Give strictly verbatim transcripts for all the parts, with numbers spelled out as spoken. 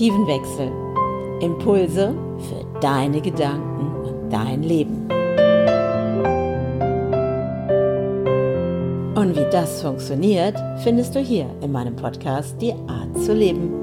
Perspektivenwechsel. Impulse für deine Gedanken und dein Leben. Und wie das funktioniert, findest du hier in meinem Podcast Die Art zu leben.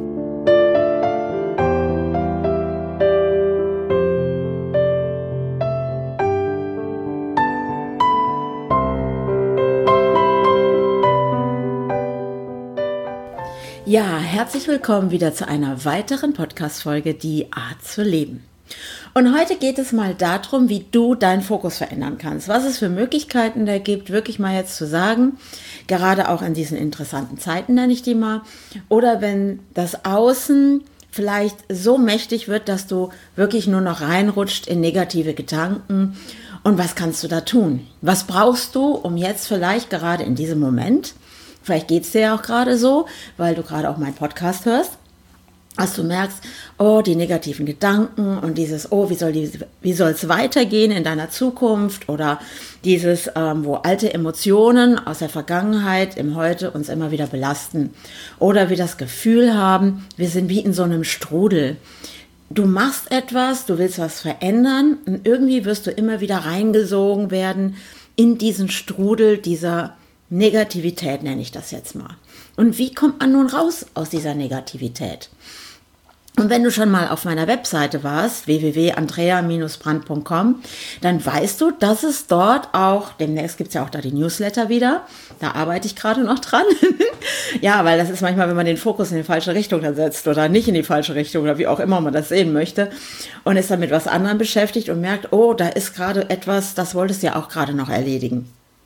Ja, herzlich willkommen wieder zu einer weiteren Podcast-Folge Die Art zu leben. Und heute geht es mal darum, wie du deinen Fokus verändern kannst, was es für Möglichkeiten da gibt, wirklich mal jetzt zu sagen, gerade auch in diesen interessanten Zeiten nenne ich die mal, oder wenn das Außen vielleicht so mächtig wird, dass du wirklich nur noch reinrutscht in negative Gedanken. Und was kannst du da tun? Was brauchst du, um jetzt vielleicht gerade in diesem Moment, vielleicht geht es dir ja auch gerade so, weil du gerade auch meinen Podcast hörst, dass du merkst, oh, die negativen Gedanken und dieses, oh, wie soll die, wie soll es weitergehen in deiner Zukunft oder dieses, ähm, wo alte Emotionen aus der Vergangenheit im Heute uns immer wieder belasten oder wir das Gefühl haben, wir sind wie in so einem Strudel. Du machst etwas, du willst was verändern und irgendwie wirst du immer wieder reingesogen werden in diesen Strudel dieser Negativität, nenne ich das jetzt mal. Und wie kommt man nun raus aus dieser Negativität? Und wenn du schon mal auf meiner Webseite warst, w w w punkt andrea Bindestrich brand punkt com, dann weißt du, dass es dort auch, demnächst gibt es ja auch da die Newsletter wieder, da arbeite ich gerade noch dran. Ja, weil das ist manchmal, wenn man den Fokus in die falsche Richtung dann setzt oder nicht in die falsche Richtung oder wie auch immer man das sehen möchte und ist dann mit was anderem beschäftigt und merkt, oh, da ist gerade etwas, das wolltest du ja auch gerade noch erledigen.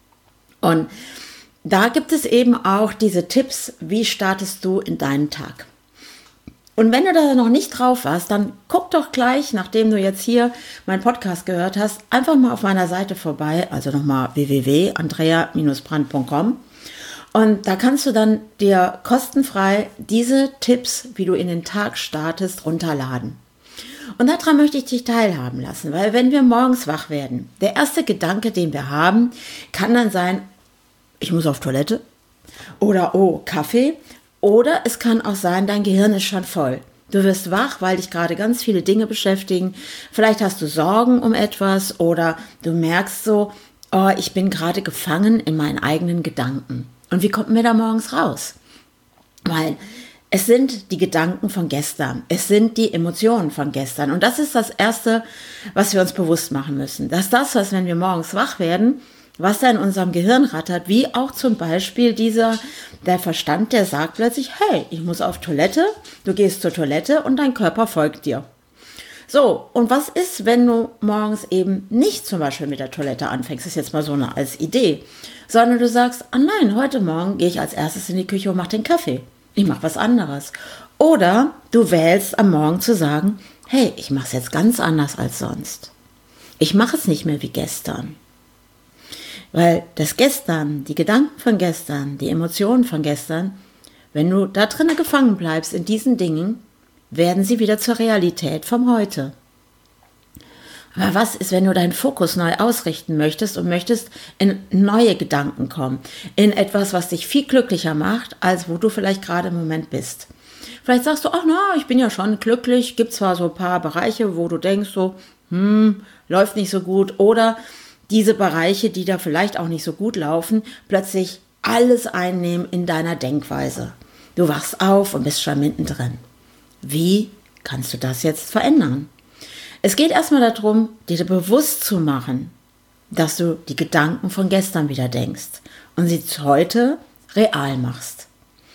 Und da gibt es eben auch diese Tipps, wie startest du in deinen Tag. Und wenn du da noch nicht drauf warst, dann guck doch gleich, nachdem du jetzt hier meinen Podcast gehört hast, einfach mal auf meiner Seite vorbei, also nochmal w w w punkt andrea Bindestrich brand punkt com. Und da kannst du dann dir kostenfrei diese Tipps, wie du in den Tag startest, runterladen. Und daran möchte ich dich teilhaben lassen, weil wenn wir morgens wach werden, der erste Gedanke, den wir haben, kann dann sein, ich muss auf Toilette oder oh, Kaffee oder es kann auch sein, dein Gehirn ist schon voll. Du wirst wach, weil dich gerade ganz viele Dinge beschäftigen. Vielleicht hast du Sorgen um etwas oder du merkst so, oh, ich bin gerade gefangen in meinen eigenen Gedanken. Und wie kommt mir da morgens raus? Weil es sind die Gedanken von gestern, es sind die Emotionen von gestern. Und das ist das Erste, was wir uns bewusst machen müssen. Dass das, was wenn wir morgens wach werden, was da in unserem Gehirn rattert, wie auch zum Beispiel dieser, der Verstand, der sagt plötzlich, hey, ich muss auf Toilette, du gehst zur Toilette und dein Körper folgt dir. So, und was ist, wenn du morgens eben nicht zum Beispiel mit der Toilette anfängst, das ist jetzt mal so eine als Idee, sondern du sagst, ah nein, heute Morgen gehe ich als erstes in die Küche und mache den Kaffee. Ich mache was anderes. Oder du wählst am Morgen zu sagen, hey, ich mache es jetzt ganz anders als sonst. Ich mache es nicht mehr wie gestern. Weil das Gestern, die Gedanken von gestern, die Emotionen von gestern, wenn du da drinnen gefangen bleibst in diesen Dingen, werden sie wieder zur Realität vom Heute. Aber was ist, wenn du deinen Fokus neu ausrichten möchtest und möchtest in neue Gedanken kommen, in etwas, was dich viel glücklicher macht, als wo du vielleicht gerade im Moment bist? Vielleicht sagst du, ach na, ich bin ja schon glücklich, gibt zwar so ein paar Bereiche, wo du denkst so, hm, läuft nicht so gut, oder diese Bereiche, die da vielleicht auch nicht so gut laufen, plötzlich alles einnehmen in deiner Denkweise. Du wachst auf und bist schon mittendrin. Wie kannst du das jetzt verändern? Es geht erstmal darum, dir bewusst zu machen, dass du die Gedanken von gestern wieder denkst und sie heute real machst.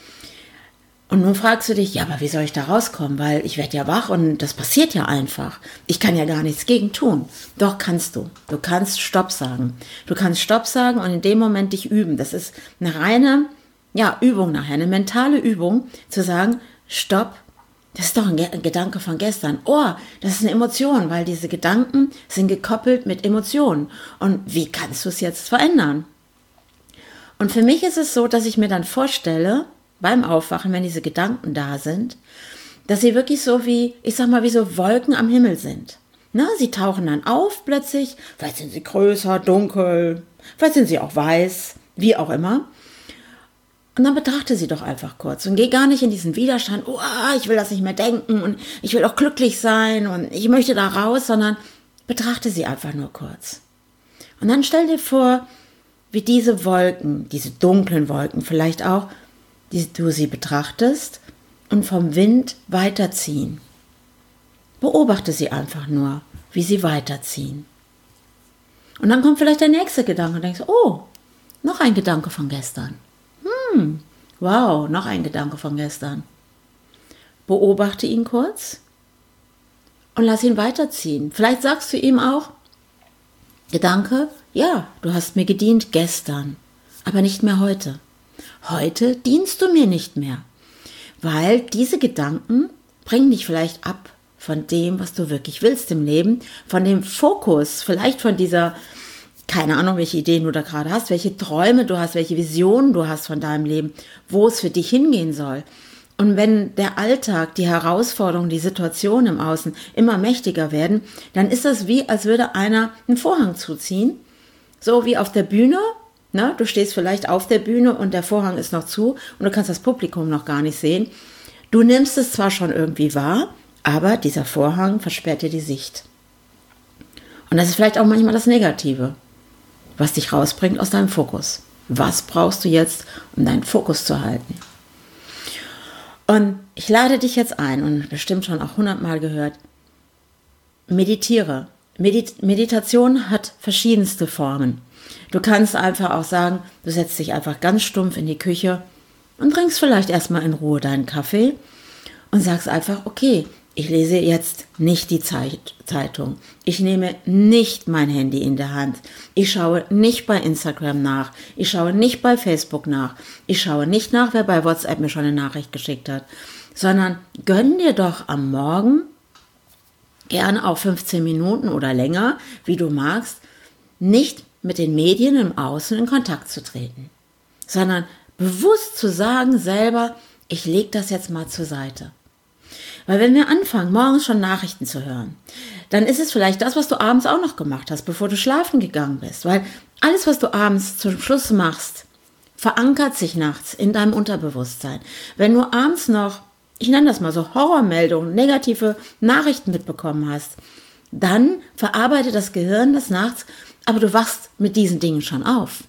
Und nun fragst du dich, ja, aber wie soll ich da rauskommen? Weil ich werde ja wach und das passiert ja einfach. Ich kann ja gar nichts gegen tun. Doch kannst du. Du kannst Stopp sagen. Du kannst Stopp sagen und in dem Moment dich üben. Das ist eine reine, ja, Übung nachher, eine mentale Übung, zu sagen, Stopp, das ist doch ein Gedanke von gestern. Oh, das ist eine Emotion, weil diese Gedanken sind gekoppelt mit Emotionen. Und wie kannst du es jetzt verändern? Und für mich ist es so, dass ich mir dann vorstelle, beim Aufwachen, wenn diese Gedanken da sind, dass sie wirklich so wie, ich sag mal, wie so Wolken am Himmel sind. Na, sie tauchen dann auf plötzlich, vielleicht sind sie größer, dunkel, vielleicht sind sie auch weiß, wie auch immer. Und dann betrachte sie doch einfach kurz und geh gar nicht in diesen Widerstand, oh, ich will das nicht mehr denken und ich will auch glücklich sein und ich möchte da raus, sondern betrachte sie einfach nur kurz. Und dann stell dir vor, wie diese Wolken, diese dunklen Wolken vielleicht auch, die du sie betrachtest und vom Wind weiterziehen. Beobachte sie einfach nur, wie sie weiterziehen. Und dann kommt vielleicht der nächste Gedanke und denkst, oh, noch ein Gedanke von gestern. Hm, wow, noch ein Gedanke von gestern. Beobachte ihn kurz und lass ihn weiterziehen. Vielleicht sagst du ihm auch, Gedanke, ja, du hast mir gedient gestern, aber nicht mehr heute. Heute dienst du mir nicht mehr, weil diese Gedanken bringen dich vielleicht ab von dem, was du wirklich willst im Leben, von dem Fokus, vielleicht von dieser, keine Ahnung, welche Ideen du da gerade hast, welche Träume du hast, welche Visionen du hast von deinem Leben, wo es für dich hingehen soll. Und wenn der Alltag, die Herausforderungen, die Situationen im Außen immer mächtiger werden, dann ist das wie, als würde einer einen Vorhang zuziehen, so wie auf der Bühne. Ne? Du stehst vielleicht auf der Bühne und der Vorhang ist noch zu und du kannst das Publikum noch gar nicht sehen. Du nimmst es zwar schon irgendwie wahr, aber dieser Vorhang versperrt dir die Sicht. Und das ist vielleicht auch manchmal das Negative, was dich rausbringt aus deinem Fokus. Was brauchst du jetzt, um deinen Fokus zu halten? Und ich lade dich jetzt ein und bestimmt schon auch hundertmal gehört, meditiere. Medit- Meditation hat verschiedenste Formen. Du kannst einfach auch sagen, du setzt dich einfach ganz stumpf in die Küche und trinkst vielleicht erstmal in Ruhe deinen Kaffee und sagst einfach, okay, ich lese jetzt nicht die Zeit- Zeitung. Ich nehme nicht mein Handy in der Hand. Ich schaue nicht bei Instagram nach. Ich schaue nicht bei Facebook nach. Ich schaue nicht nach, wer bei WhatsApp mir schon eine Nachricht geschickt hat. Sondern gönn dir doch am Morgen, gerne auch fünfzehn Minuten oder länger, wie du magst, nicht mit den Medien im Außen in Kontakt zu treten. Sondern bewusst zu sagen selber, ich lege das jetzt mal zur Seite. Weil wenn wir anfangen, morgens schon Nachrichten zu hören, dann ist es vielleicht das, was du abends auch noch gemacht hast, bevor du schlafen gegangen bist. Weil alles, was du abends zum Schluss machst, verankert sich nachts in deinem Unterbewusstsein. Wenn du abends noch, ich nenne das mal so, Horrormeldungen, negative Nachrichten mitbekommen hast, dann verarbeitet das Gehirn das nachts, aber du wachst mit diesen Dingen schon auf.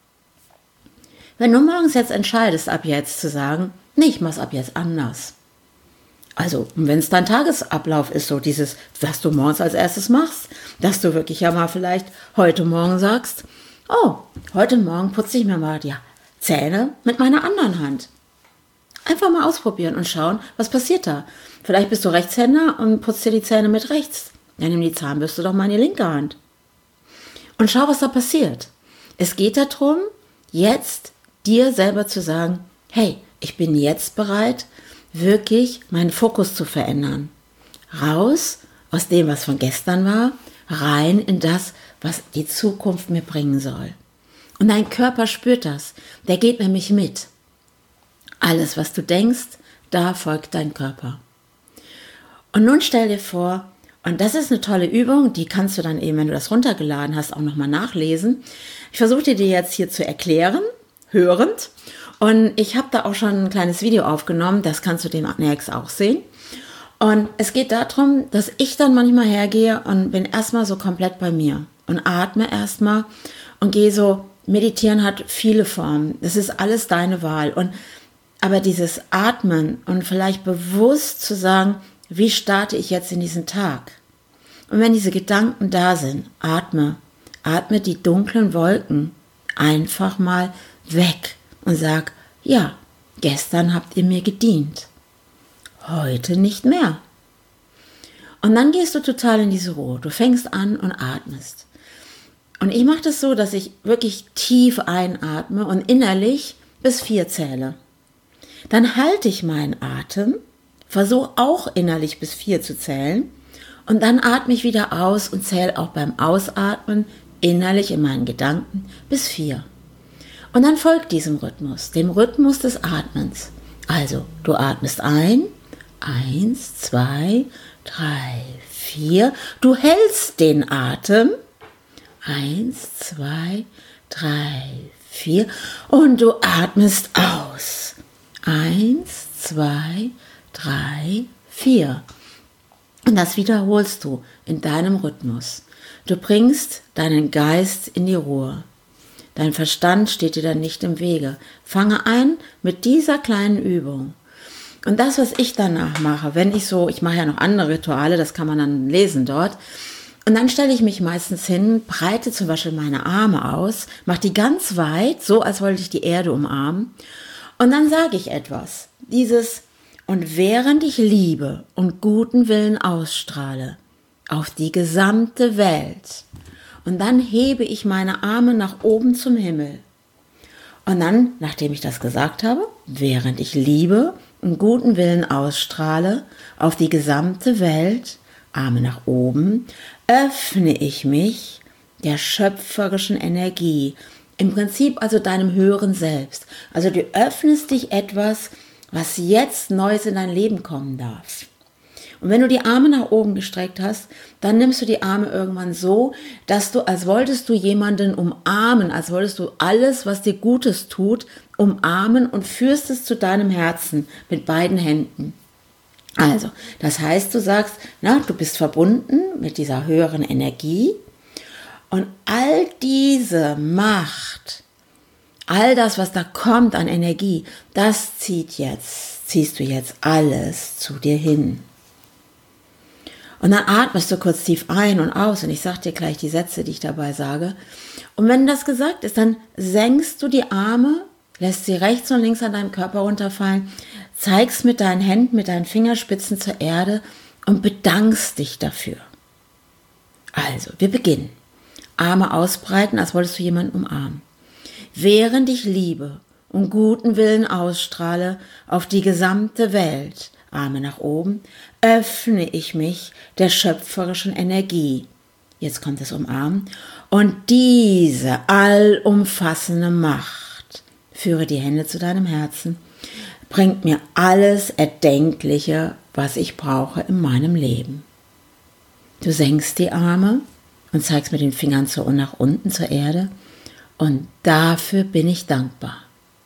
Wenn du morgens jetzt entscheidest, ab jetzt zu sagen, nee, ich mach's ab jetzt anders. Also, wenn es dein Tagesablauf ist, so dieses, was du morgens als erstes machst, dass du wirklich ja mal vielleicht heute Morgen sagst, oh, heute Morgen putze ich mir mal die Zähne mit meiner anderen Hand. Einfach mal ausprobieren und schauen, was passiert da. Vielleicht bist du Rechtshänder und putzt dir die Zähne mit rechts. Dann nimm die Zahnbürste doch mal in die linke Hand. Und schau, was da passiert. Es geht darum, jetzt dir selber zu sagen, hey, ich bin jetzt bereit, wirklich meinen Fokus zu verändern. Raus aus dem, was von gestern war, rein in das, was die Zukunft mir bringen soll. Und dein Körper spürt das. Der geht nämlich mit. Alles, was du denkst, da folgt dein Körper. Und nun stell dir vor, und das ist eine tolle Übung, die kannst du dann eben, wenn du das runtergeladen hast, auch nochmal nachlesen. Ich versuche dir jetzt hier zu erklären, hörend. Und ich habe da auch schon ein kleines Video aufgenommen, das kannst du demnächst auch sehen. Und es geht darum, dass ich dann manchmal hergehe und bin erstmal so komplett bei mir und atme erstmal und gehe so, meditieren hat viele Formen, das ist alles deine Wahl. Und aber dieses Atmen und vielleicht bewusst zu sagen, wie starte ich jetzt in diesen Tag? Und wenn diese Gedanken da sind, atme, atme die dunklen Wolken einfach mal weg. Und sag, ja, gestern habt ihr mir gedient, heute nicht mehr. Und dann gehst du total in diese Ruhe. Du fängst an und atmest. Und ich mache das so, dass ich wirklich tief einatme und innerlich bis vier zähle. Dann halte ich meinen Atem, versuche auch innerlich bis vier zu zählen und dann atme ich wieder aus und zähle auch beim Ausatmen innerlich in meinen Gedanken bis vier. Und dann folgt diesem Rhythmus, dem Rhythmus des Atmens. Also, du atmest ein, eins, zwei, drei, vier. Du hältst den Atem, eins, zwei, drei, vier und du atmest aus. Eins, zwei, drei, vier. Und das wiederholst du in deinem Rhythmus. Du bringst deinen Geist in die Ruhe. Dein Verstand steht dir dann nicht im Wege. Fange ein mit dieser kleinen Übung. Und das, was ich danach mache, wenn ich so, ich mache ja noch andere Rituale, das kann man dann lesen dort. Und dann stelle ich mich meistens hin, breite zum Beispiel meine Arme aus, mache die ganz weit, so als wollte ich die Erde umarmen. Und dann sage ich etwas. Dieses, und während ich Liebe und guten Willen ausstrahle auf die gesamte Welt, und dann hebe ich meine Arme nach oben zum Himmel. Und dann, nachdem ich das gesagt habe, während ich Liebe und guten Willen ausstrahle auf die gesamte Welt, Arme nach oben, öffne ich mich der schöpferischen Energie. Im Prinzip also deinem höheren Selbst. Also du öffnest dich etwas, was jetzt Neues in dein Leben kommen darf. Und wenn du die Arme nach oben gestreckt hast, dann nimmst du die Arme irgendwann so, dass du, als wolltest du jemanden umarmen, als wolltest du alles, was dir Gutes tut, umarmen und führst es zu deinem Herzen mit beiden Händen. Also, das heißt, du sagst, na, du bist verbunden mit dieser höheren Energie und all diese Macht, all das, was da kommt an Energie, das zieht jetzt, ziehst du jetzt alles zu dir hin. Und dann atmest du kurz tief ein und aus und ich sage dir gleich die Sätze, die ich dabei sage. Und wenn das gesagt ist, dann senkst du die Arme, lässt sie rechts und links an deinem Körper runterfallen, zeigst mit deinen Händen, mit deinen Fingerspitzen zur Erde und bedankst dich dafür. Also, wir beginnen. Arme ausbreiten, als wolltest du jemanden umarmen. Während ich Liebe und guten Willen ausstrahle auf die gesamte Welt, Arme nach oben, öffne ich mich der schöpferischen Energie. Jetzt kommt das Umarmen. Und diese allumfassende Macht, führe die Hände zu deinem Herzen, bringt mir alles Erdenkliche, was ich brauche in meinem Leben. Du senkst die Arme und zeigst mit den Fingern zu und nach unten zur Erde. Und dafür bin ich dankbar.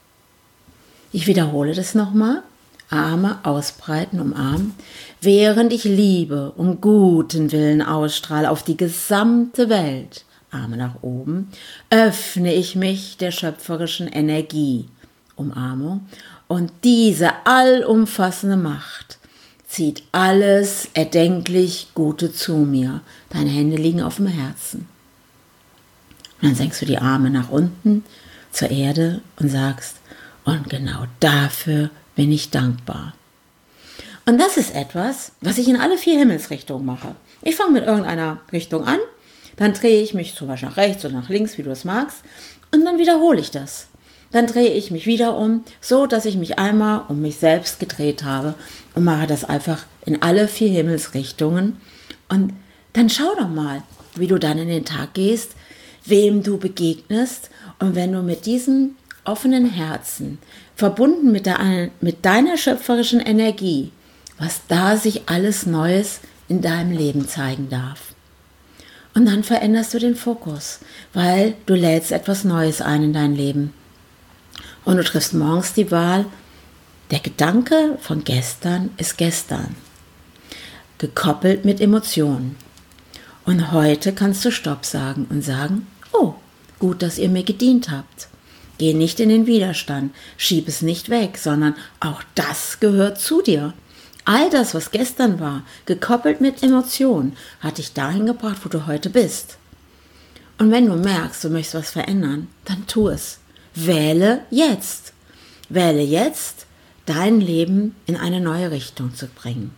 Ich wiederhole das nochmal. Arme ausbreiten, umarmen, während ich Liebe und guten Willen ausstrahle auf die gesamte Welt, Arme nach oben, öffne ich mich der schöpferischen Energie, Umarmung, und diese allumfassende Macht zieht alles erdenklich Gute zu mir. Deine Hände liegen auf dem Herzen. Und dann senkst du die Arme nach unten zur Erde und sagst, und genau dafür bin ich dankbar. Und das ist etwas, was ich in alle vier Himmelsrichtungen mache. Ich fange mit irgendeiner Richtung an, dann drehe ich mich zum Beispiel nach rechts oder nach links, wie du es magst, und dann wiederhole ich das. Dann drehe ich mich wieder um, so dass ich mich einmal um mich selbst gedreht habe und mache das einfach in alle vier Himmelsrichtungen. Und dann schau doch mal, wie du dann in den Tag gehst, wem du begegnest, und wenn du mit diesem offenen Herzen, verbunden mit, der, mit deiner schöpferischen Energie, was da sich alles Neues in deinem Leben zeigen darf. Und dann veränderst du den Fokus, weil du lädst etwas Neues ein in dein Leben. Und du triffst morgens die Wahl, der Gedanke von gestern ist gestern, gekoppelt mit Emotionen. Und heute kannst du Stopp sagen und sagen, oh, gut, dass ihr mir gedient habt. Geh nicht in den Widerstand, schieb es nicht weg, sondern auch das gehört zu dir. All das, was gestern war, gekoppelt mit Emotionen, hat dich dahin gebracht, wo du heute bist. Und wenn du merkst, du möchtest was verändern, dann tu es. Wähle jetzt. Wähle jetzt, dein Leben in eine neue Richtung zu bringen.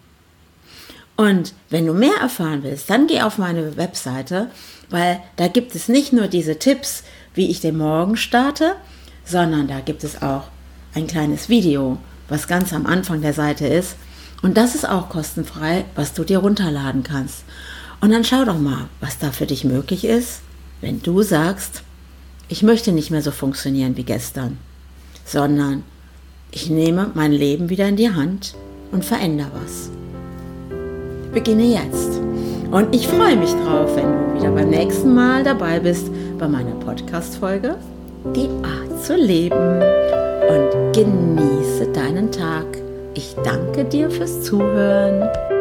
Und wenn du mehr erfahren willst, dann geh auf meine Webseite, weil da gibt es nicht nur diese Tipps, wie ich den Morgen starte, sondern da gibt es auch ein kleines Video, was ganz am Anfang der Seite ist. Und das ist auch kostenfrei, was du dir runterladen kannst. Und dann schau doch mal, was da für dich möglich ist, wenn du sagst, ich möchte nicht mehr so funktionieren wie gestern, sondern ich nehme mein Leben wieder in die Hand und verändere was. Beginne jetzt. Und ich freue mich drauf, wenn du wieder beim nächsten Mal dabei bist bei meiner Podcast-Folge Die Art zu leben und genieße deinen Tag. Ich danke dir fürs Zuhören.